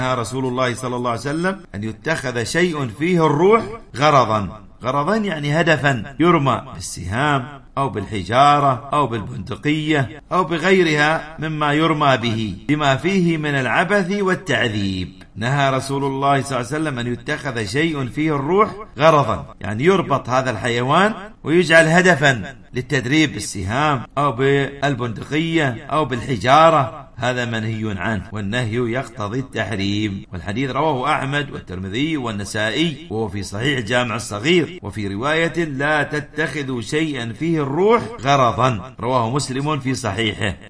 نهى رسول الله صلى الله عليه وسلم أن يتخذ شيء فيه الروح غرضا يعني هدفا يرمى بالسهام أو بالحجارة أو بالبندقية أو بغيرها مما يرمى به بما فيه من العبث والتعذيب. نهى رسول الله صلى الله عليه وسلم أن يتخذ شيء فيه الروح غرضا، يعني يربط هذا الحيوان ويجعل هدفا للتدريب بالسهام أو بالبندقية أو بالحجارة، هذا منهي عنه، والنهي يقتضي التحريم. والحديث رواه أحمد والترمذي والنسائي، وهو في صحيح جامع الصغير. وفي رواية لا تتخذوا شيئا فيه الروح غرضا، رواه مسلم في صحيحه.